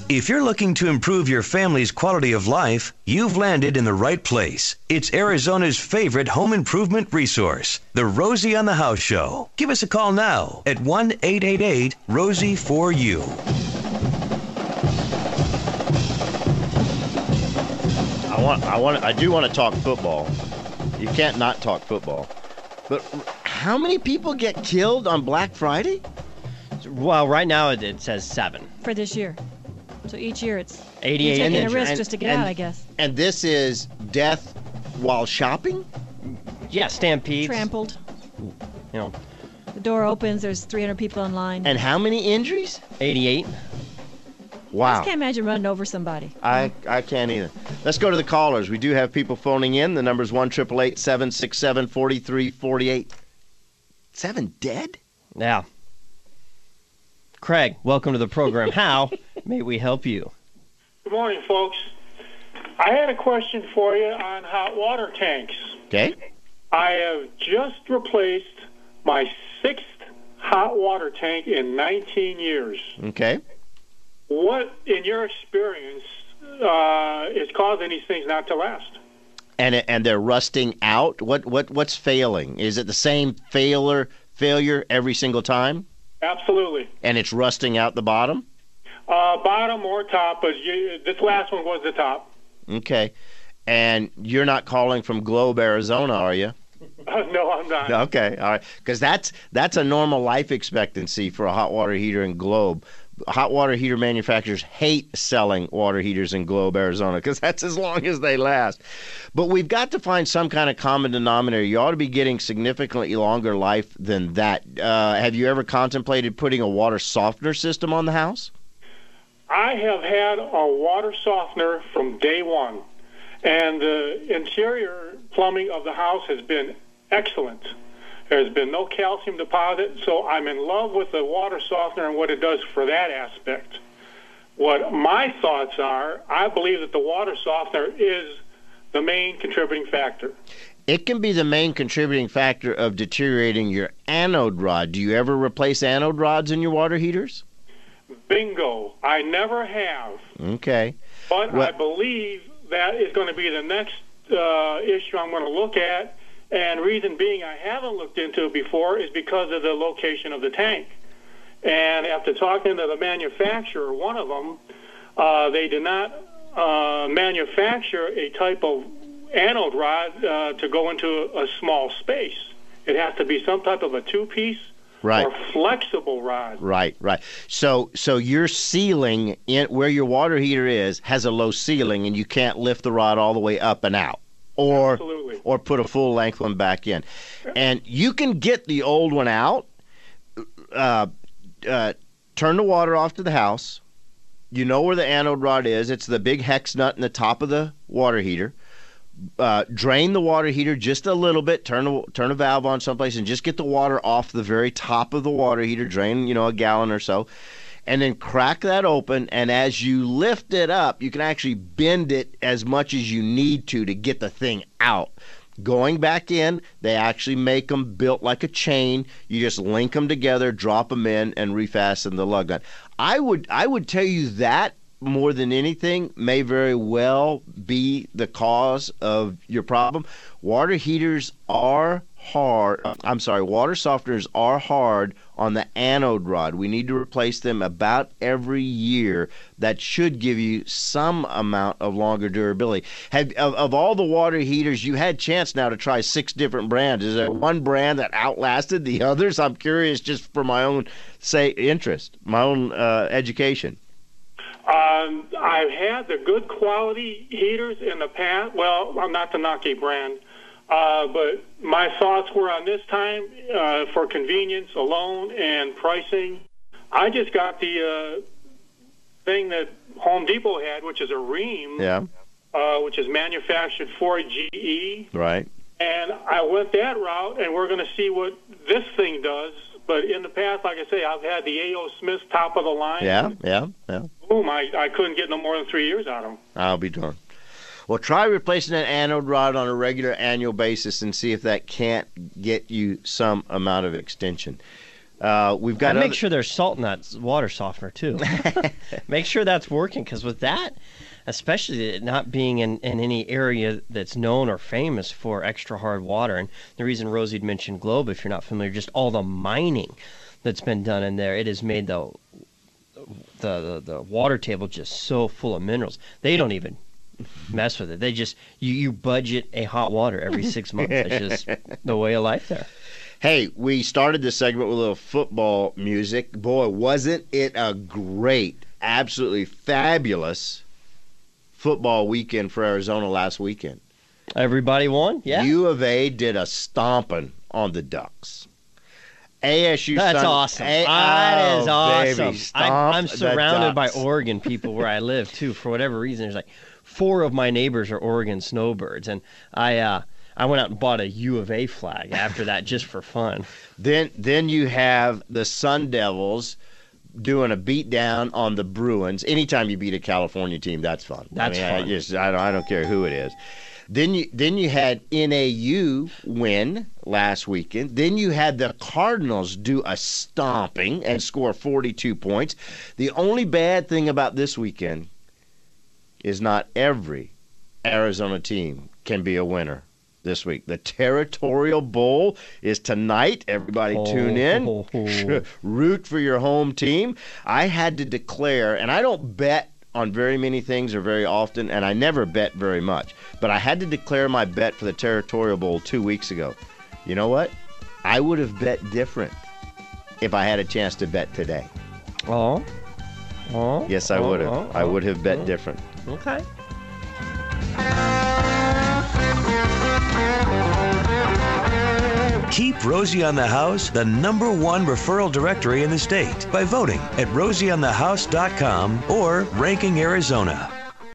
If you're looking to improve your family's quality of life, you've landed in the right place. It's Arizona's favorite home improvement resource, the Rosie on the House Show. Give us a call now at 1-888-ROSIE-4U. I do want to talk football. You can't not talk football. But how many people get killed on Black Friday? Well, right now it says 7. For this year. So each year it's 88. taking a risk just to get out, I guess. And this is death while shopping? Yeah, stampedes. Trampled. You know. The door opens, there's 300 people in line. And how many injuries? 88. Wow. I just can't imagine running over somebody. I can't either. Let's go to the callers. We do have people phoning in. The number's 1-888-767-4348. 7 dead? Yeah. Craig, welcome to the program. How may we help you? Good morning, folks. I had a question for you on hot water tanks. Okay. I have just replaced my 6th hot water tank in 19 years. Okay. What, in your experience, is causing these things not to last? And they're rusting out? What's failing? Is it the same failure every single time? Absolutely. And it's rusting out the bottom? Bottom or top, but this last one was the top. Okay. And you're not calling from Globe, Arizona, are you? No, I'm not. Okay, all right. Because that's a normal life expectancy for a hot water heater in Globe. Hot water heater manufacturers hate selling water heaters in Globe, Arizona, because that's as long as they last. But we've got to find some kind of common denominator. You ought to be getting significantly longer life than that. Have you ever contemplated putting a water softener system on the house? I have had a water softener from day one, and the interior plumbing of the house has been excellent. There's been no calcium deposit, so I'm in love with the water softener and what it does for that aspect. What my thoughts are, I believe that the water softener is the main contributing factor. It can be the main contributing factor of deteriorating your anode rod. Do you ever replace anode rods in your water heaters? Bingo. I never have. Okay. But I believe that is going to be the next issue I'm going to look at. And reason being I haven't looked into it before is because of the location of the tank. And after talking to the manufacturer, one of them, they did not manufacture a type of anode rod to go into a small space. It has to be some type of a two-piece or flexible rod. Right. So your ceiling in where your water heater is has a low ceiling, and you can't lift the rod all the way up and out. Or put a full-length one back in. And you can get the old one out, turn the water off to the house. You know where the anode rod is. It's the big hex nut in the top of the water heater. Drain the water heater just a little bit, turn a valve on someplace, and just get the water off the very top of the water heater. Drain, a gallon or so. And then crack that open, and as you lift it up, you can actually bend it as much as you need to get the thing out. Going back in, they actually make them built like a chain. You just link them together, drop them in, and refasten the lug nut. I would tell you that more than anything may very well be the cause of your problem. Water softeners are hard on the anode rod. We need to replace them about every year. That should give you some amount of longer durability. Of all the water heaters, you had chance now to try 6 different brands. Is there one brand that outlasted the others? I'm curious just for my own interest, my own education. I've had the good quality heaters in the past. Well, I'm not to knock a brand. But my thoughts were on this time, for convenience alone and pricing, I just got the thing that Home Depot had, which is a Rheem, which is manufactured for GE. Right. And I went that route, and we're going to see what this thing does. But in the past, like I say, I've had the A.O. Smith top of the line. Yeah. Boom, I couldn't get no more than 3 years out of them. I'll be darned. Well, try replacing that anode rod on a regular annual basis and see if that can't get you some amount of extension. We've got And make other- sure there's salt in that water softener too. Make sure that's working, because with that, especially it not being in any area that's known or famous for extra hard water, and the reason Rosie'd mentioned Globe, if you're not familiar, just all the mining that's been done in there, it has made the water table just so full of minerals. They don't even mess with it. They just you budget a hot water every 6 months. It's just the way of life there. Hey, we started this segment with a little football music. Boy, wasn't it a great, absolutely fabulous football weekend for Arizona last weekend. Everybody won? Yeah. U of A did a stomping on the Ducks. ASU. That's awesome. That is awesome. Baby, I'm stomp the surrounded by Ducks. Oregon people where I live too. For whatever reason, there's like 4 of my neighbors are Oregon snowbirds, and I went out and bought a U of A flag after that just for fun. Then you have the Sun Devils doing a beat down on the Bruins. Anytime you beat a California team, that's fun. That's fun. I don't care who it is. Then you had NAU win last weekend. Then you had the Cardinals do a stomping and score 42 points. The only bad thing about this weekend is not every Arizona team can be a winner this week. The Territorial Bowl is tonight. Everybody tune in. Root for your home team. I had to declare, and I don't bet on very many things or very often, and I never bet very much, but I had to declare my bet for the Territorial Bowl 2 weeks ago. You know what? I would have bet different if I had a chance to bet today. Yes, I would have. I would have bet different. Okay. Keep Rosie on the House the #1 referral directory in the state by voting at rosieonthehouse.com or Ranking Arizona.